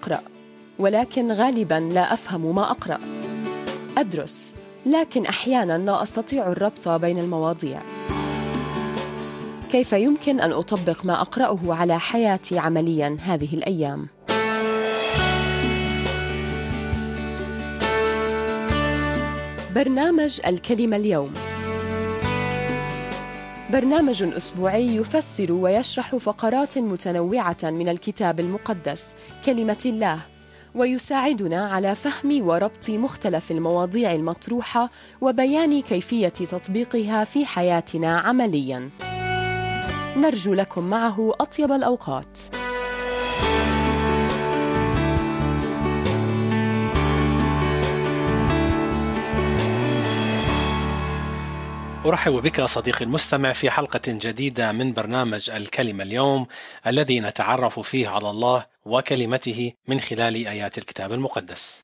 أقرأ، ولكن غالباً لا أفهم ما أقرأ. أدرس، لكن أحياناً لا أستطيع الربط بين المواضيع. كيف يمكن أن أطبق ما أقرأه على حياتي عملياً هذه الأيام؟ برنامج الكلمة اليوم برنامج أسبوعي يفسر ويشرح فقرات متنوعة من الكتاب المقدس كلمة الله، ويساعدنا على فهم وربط مختلف المواضيع المطروحة وبيان كيفية تطبيقها في حياتنا عملياً. نرجو لكم معه أطيب الأوقات. أرحب بك صديقي المستمع في حلقة جديدة من برنامج الكلمة اليوم، الذي نتعرف فيه على الله وكلمته من خلال آيات الكتاب المقدس.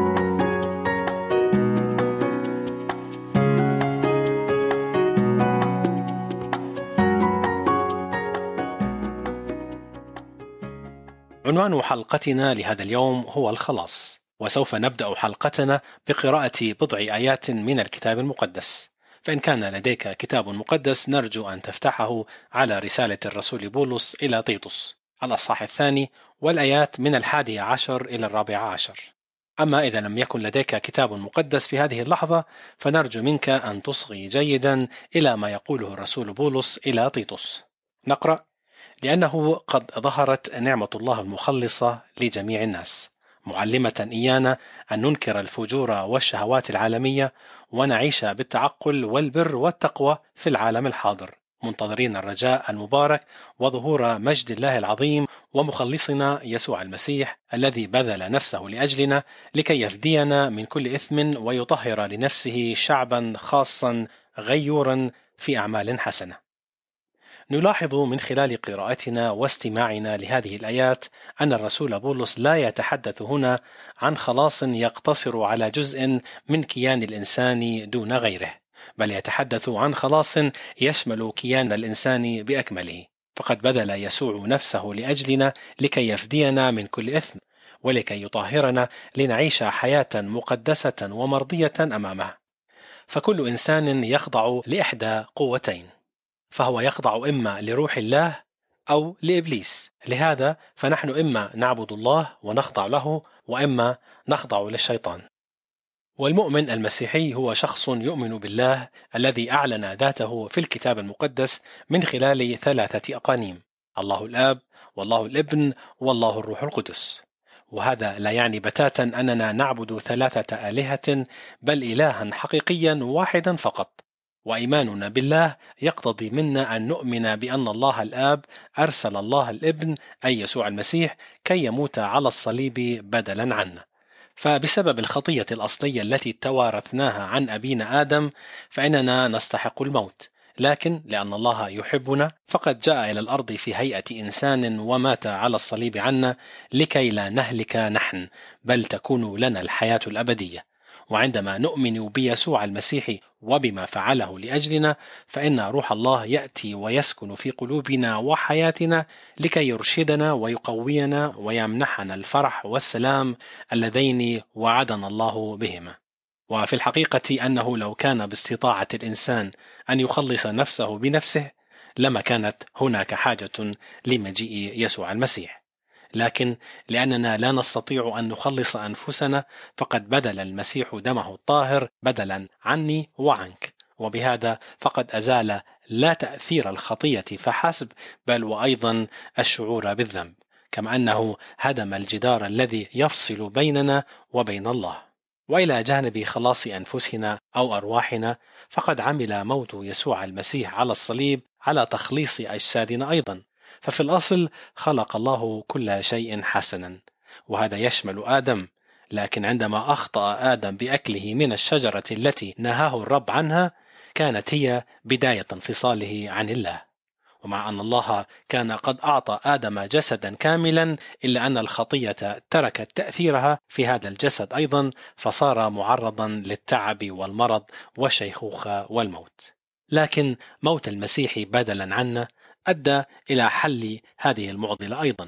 عنوان حلقتنا لهذا اليوم هو الخلاص، وسوف نبدأ حلقتنا بقراءة بضع آيات من الكتاب المقدس. فإن كان لديك كتاب مقدس نرجو أن تفتحه على رسالة الرسول بولس إلى تيتوس الأصحاح 2 والآيات من 11 إلى 14. أما إذا لم يكن لديك كتاب مقدس في هذه اللحظة فنرجو منك أن تصغي جيدا إلى ما يقوله الرسول بولس إلى تيتوس. نقرأ: لأنه قد ظهرت نعمة الله المخلصة لجميع الناس، معلمة إيانا أن ننكر الفجور والشهوات العالمية ونعيش بالتعقل والبر والتقوى في العالم الحاضر، منتظرين الرجاء المبارك وظهور مجد الله العظيم ومخلصنا يسوع المسيح، الذي بذل نفسه لأجلنا لكي يفدينا من كل إثم ويطهر لنفسه شعبا خاصا غيورا في أعمال حسنة. نلاحظ من خلال قراءتنا واستماعنا لهذه الآيات أن الرسول بولس لا يتحدث هنا عن خلاص يقتصر على جزء من كيان الإنسان دون غيره، بل يتحدث عن خلاص يشمل كيان الإنسان بأكمله. فقد بذل يسوع نفسه لأجلنا لكي يفدينا من كل إثم ولكي يطهرنا لنعيش حياة مقدسة ومرضية أمامه. فكل إنسان يخضع لإحدى قوتين، فهو يخضع إما لروح الله أو لإبليس. لهذا فنحن إما نعبد الله ونخضع له، وإما نخضع للشيطان. والمؤمن المسيحي هو شخص يؤمن بالله الذي أعلن ذاته في الكتاب المقدس من خلال 3 أقانيم: الله الآب والله الابن والله الروح القدس. وهذا لا يعني بتاتا أننا نعبد 3 آلهة، بل إلها حقيقيا واحدا فقط. وإيماننا بالله يقتضي منا أن نؤمن بأن الله الآب أرسل الله الابن أي يسوع المسيح كي يموت على الصليب بدلا عنا. فبسبب الخطية الأصلية التي توارثناها عن أبينا آدم فإننا نستحق الموت، لكن لأن الله يحبنا فقد جاء إلى الأرض في هيئة إنسان ومات على الصليب عنا لكي لا نهلك نحن، بل تكون لنا الحياة الأبدية. وعندما نؤمن بيسوع المسيح وبما فعله لأجلنا فإن روح الله يأتي ويسكن في قلوبنا وحياتنا لكي يرشدنا ويقوينا ويمنحنا الفرح والسلام اللذين وعدنا الله بهما. وفي الحقيقة أنه لو كان باستطاعة الإنسان أن يخلص نفسه بنفسه لما كانت هناك حاجة لمجيء يسوع المسيح، لكن لأننا لا نستطيع أن نخلص أنفسنا فقد بذل المسيح دمه الطاهر بدلا عني وعنك، وبهذا فقد أزال لا تأثير الخطية فحسب بل وأيضا الشعور بالذنب، كما أنه هدم الجدار الذي يفصل بيننا وبين الله. وإلى جانب خلاص أنفسنا أو أرواحنا فقد عمل موت يسوع المسيح على الصليب على تخليص أجسادنا أيضا. ففي الأصل خلق الله كل شيء حسنا، وهذا يشمل آدم، لكن عندما أخطأ آدم بأكله من الشجرة التي نهاه الرب عنها كانت هي بداية انفصاله عن الله. ومع أن الله كان قد أعطى آدم جسدا كاملا إلا أن الخطية تركت تأثيرها في هذا الجسد أيضا، فصار معرضا للتعب والمرض والشيخوخة والموت. لكن موت المسيح بدلا عنا أدى إلى حل هذه المعضلة أيضا،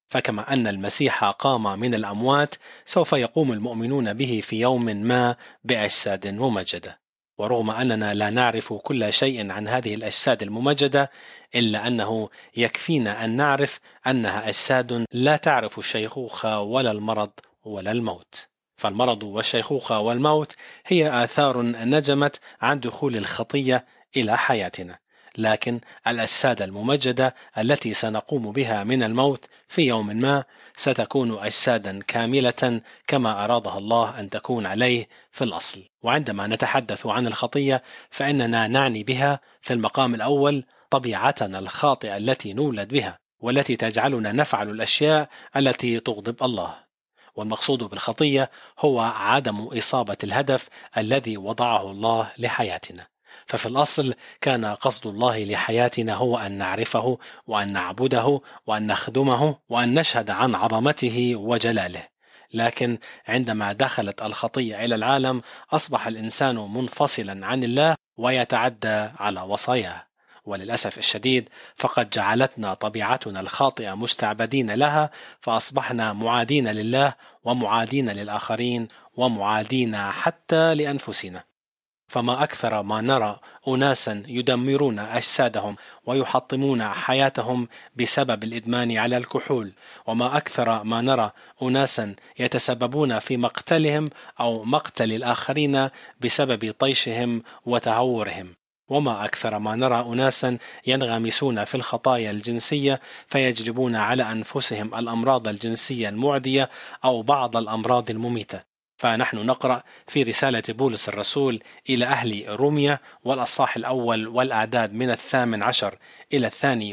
فكما أن المسيح قام من الأموات سوف يقوم المؤمنون به في يوم ما بأجساد ممجدة. ورغم أننا لا نعرف كل شيء عن هذه الأجساد الممجدة، إلا أنه يكفينا أن نعرف أنها أجساد لا تعرف الشيخوخة ولا المرض ولا الموت. فالمرض والشيخوخة والموت هي آثار نجمت عن دخول الخطية إلى حياتنا، لكن الأجساد الممجدة التي سنقوم بها من الموت في يوم ما ستكون أجسادا كاملة كما أرادها الله أن تكون عليه في الأصل. وعندما نتحدث عن الخطية فإننا نعني بها في المقام الأول طبيعتنا الخاطئة التي نولد بها، والتي تجعلنا نفعل الأشياء التي تغضب الله. والمقصود بالخطية هو عدم إصابة الهدف الذي وضعه الله لحياتنا. ففي الأصل كان قصد الله لحياتنا هو أن نعرفه وأن نعبده وأن نخدمه وأن نشهد عن عظمته وجلاله. لكن عندما دخلت الخطية إلى العالم أصبح الإنسان منفصلا عن الله ويتعدى على وصاياه، وللأسف الشديد فقد جعلتنا طبيعتنا الخاطئة مستعبدين لها، فأصبحنا معادين لله ومعادين للآخرين ومعادين حتى لأنفسنا. فما أكثر ما نرى أناسا يدمرون أجسادهم ويحطمون حياتهم بسبب الإدمان على الكحول، وما أكثر ما نرى أناسا يتسببون في مقتلهم أو مقتل الآخرين بسبب طيشهم وتهورهم، وما أكثر ما نرى أناسا ينغمسون في الخطايا الجنسية فيجلبون على أنفسهم الأمراض الجنسية المعدية أو بعض الأمراض المميتة. فنحن نقرأ في رسالة بولس الرسول إلى أهل روميا والأصحاح الأول والأعداد من 18 إلى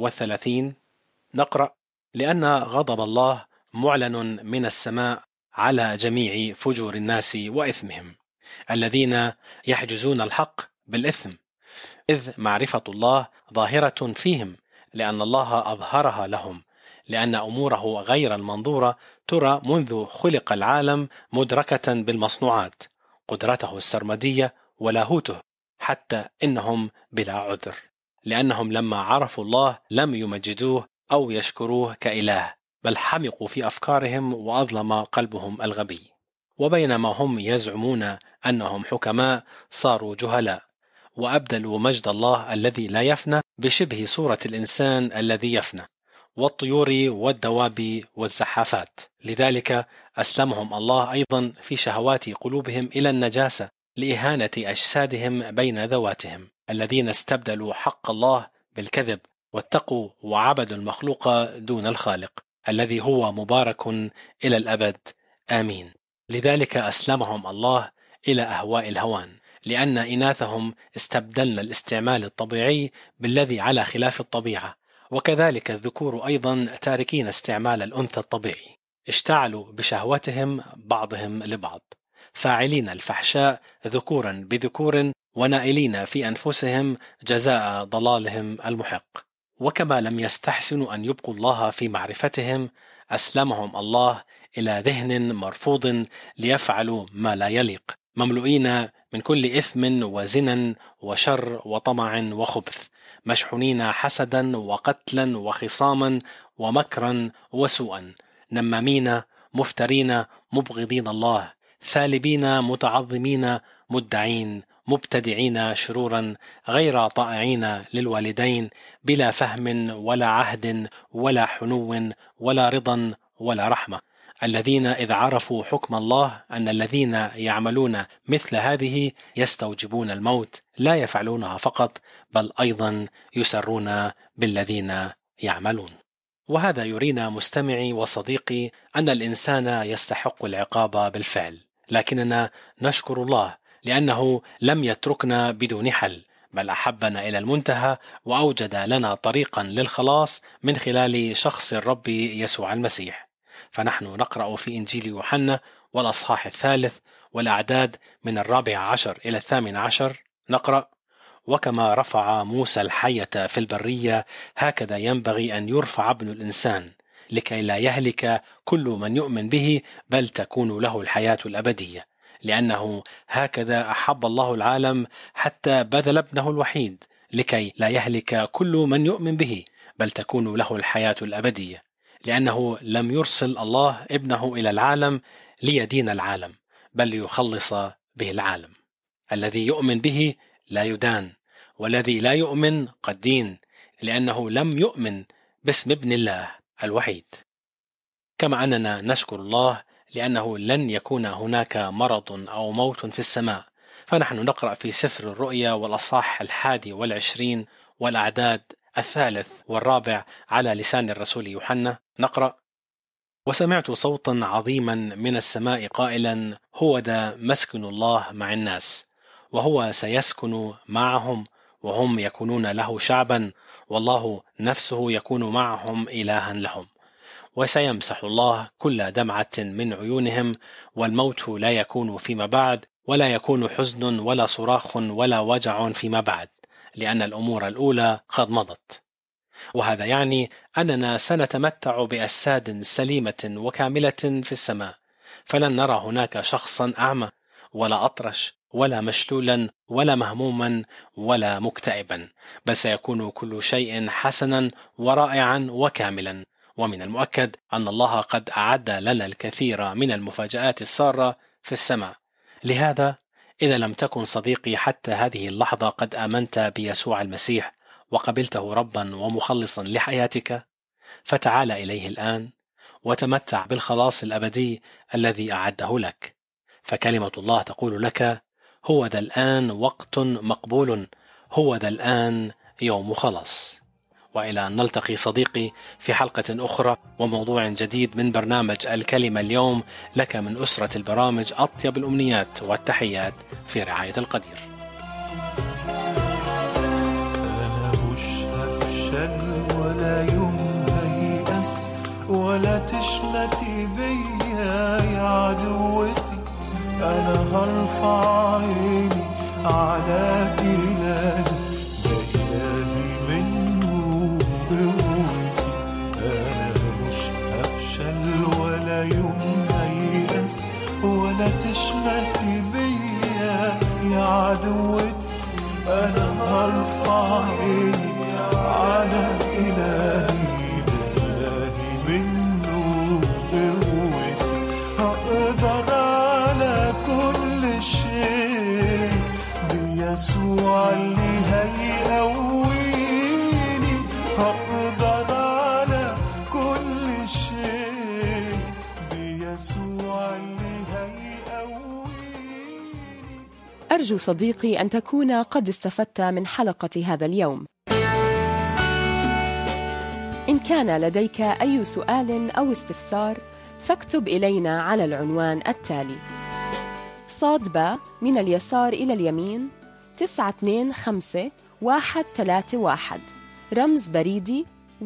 32، نقرأ: لأن غضب الله معلن من السماء على جميع فجور الناس وإثمهم الذين يحجزون الحق بالإثم، إذ معرفة الله ظاهرة فيهم، لأن الله أظهرها لهم، لأن أموره غير المنظورة ترى منذ خلق العالم مدركة بالمصنوعات، قدرته السرمدية ولاهوته، حتى إنهم بلا عذر، لأنهم لما عرفوا الله لم يمجدوه أو يشكروه كإله، بل حمقوا في أفكارهم وأظلم قلبهم الغبي. وبينما هم يزعمون أنهم حكماء صاروا جهلاء، وأبدلوا مجد الله الذي لا يفنى بشبه صورة الإنسان الذي يفنى والطيور والدواب والزحافات. لذلك أسلمهم الله أيضا في شهوات قلوبهم إلى النجاسة لإهانة أجسادهم بين ذواتهم، الذين استبدلوا حق الله بالكذب واتقوا وعبدوا المخلوق دون الخالق الذي هو مبارك إلى الأبد، آمين. لذلك أسلمهم الله إلى أهواء الهوان، لأن إناثهم استبدلن الاستعمال الطبيعي بالذي على خلاف الطبيعة، وكذلك الذكور أيضا تاركين استعمال الأنثى الطبيعي، اشتعلوا بشهوتهم بعضهم لبعض، فاعلين الفحشاء ذكورا بذكور، ونائلين في أنفسهم جزاء ضلالهم المحق. وكما لم يستحسنوا أن يبقوا الله في معرفتهم، أسلمهم الله إلى ذهن مرفوض ليفعلوا ما لا يليق، مملؤين من كل إثم وزنا وشر وطمع وخبث، مشحونين حسدا وقتلا وخصاما ومكرا وسوءا، نمامين مفترين مبغضين الله، ثالبين متعظمين مدعين مبتدعين شرورا، غير طائعين للوالدين، بلا فهم ولا عهد ولا حنو ولا رضا ولا رحمة، الذين إذ عرفوا حكم الله أن الذين يعملون مثل هذه يستوجبون الموت، لا يفعلونها فقط بل أيضا يسرون بالذين يعملون. وهذا يرينا مستمعي وصديقي أن الإنسان يستحق العقاب بالفعل، لكننا نشكر الله لأنه لم يتركنا بدون حل، بل أحبنا إلى المنتهى وأوجد لنا طريقا للخلاص من خلال شخص الرب يسوع المسيح. فنحن نقرأ في إنجيل يوحنا والأصحاح 3 والأعداد من 14 إلى 18، نقرأ: وكما رفع موسى الحية في البرية هكذا ينبغي أن يرفع ابن الإنسان، لكي لا يهلك كل من يؤمن به بل تكون له الحياة الأبدية، لأنه هكذا أحب الله العالم حتى بذل ابنه الوحيد، لكي لا يهلك كل من يؤمن به بل تكون له الحياة الأبدية. لأنه لم يرسل الله ابنه إلى العالم ليدين العالم، بل ليخلص به العالم. الذي يؤمن به لا يدان، والذي لا يؤمن قد دين، لأنه لم يؤمن باسم ابن الله الوحيد. كما أننا نشكر الله لأنه لن يكون هناك مرض أو موت في السماء، فنحن نقرأ في سفر الرؤيا والأصحاح 21 والأعداد 3 و4 على لسان الرسول يوحنا، نقرأ: وسمعت صوتا عظيما من السماء قائلا: هو ذا مسكن الله مع الناس، وهو سيسكن معهم، وهم يكونون له شعبا، والله نفسه يكون معهم إلها لهم، وسيمسح الله كل دمعة من عيونهم، والموت لا يكون فيما بعد، ولا يكون حزن ولا صراخ ولا وجع فيما بعد، لأن الأمور الأولى قد مضت. وهذا يعني أننا سنتمتع بأجساد سليمة وكاملة في السماء، فلن نرى هناك شخصا أعمى ولا أطرش ولا مشلولا ولا مهموما ولا مكتئبا، بل سيكون كل شيء حسنا ورائعا وكاملا. ومن المؤكد أن الله قد أعد لنا الكثير من المفاجآت السارة في السماء. لهذا إذا لم تكن صديقي حتى هذه اللحظة قد آمنت بيسوع المسيح وقبلته ربا ومخلصا لحياتك، فتعال إليه الآن وتمتع بالخلاص الأبدي الذي أعده لك. فكلمة الله تقول لك: هو ذا الآن وقت مقبول، هو ذا الآن يوم خلاص. وإلى أن نلتقي صديقي في حلقة أخرى وموضوع جديد من برنامج الكلمة اليوم، لك من أسرة البرامج أطيب الأمنيات والتحيات في رعاية القدير. أنا مش هفشل ولا يوم هيأس، ولا تشمتي بيا يا عدوتي. أنا هرفع عيني على إلهي، ده إلهي منه قوتي. أنا مش هفشل ولا يوم هيأس، ولا تشمتي بيا يا عدوتي. أنا هرفع عيني على إلهي، ده إلهي منه قوتي. هقدر على كل شيء بيسوع اللي هيقويني. هقدر على كل شيء بيسوع اللي هيقويني. أرجو صديقي أن تكون قد استفدت من حلقة هذا اليوم. إن كان لديك أي سؤال أو استفسار فاكتب إلينا على العنوان التالي: ص/ب من اليسار إلى اليمين 925131، رمز بريدي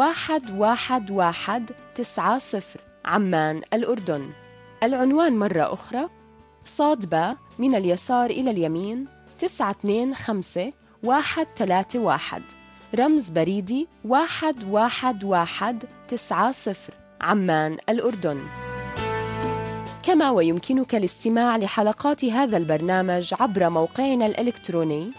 11190، عمان الأردن. العنوان مرة أخرى: ص/ب من اليسار إلى اليمين 925131، رمز بريدي 11190، عمان الأردن. كما ويمكنك الاستماع لحلقات هذا البرنامج عبر موقعنا الإلكتروني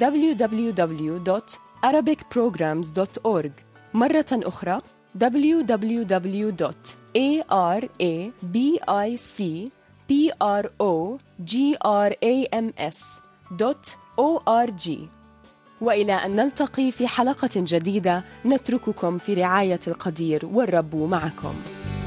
www.arabicprograms.org. مرة أخرى www.arabicprograms.org. وإلى أن نلتقي في حلقة جديدة، نترككم في رعاية القدير، والرب معكم.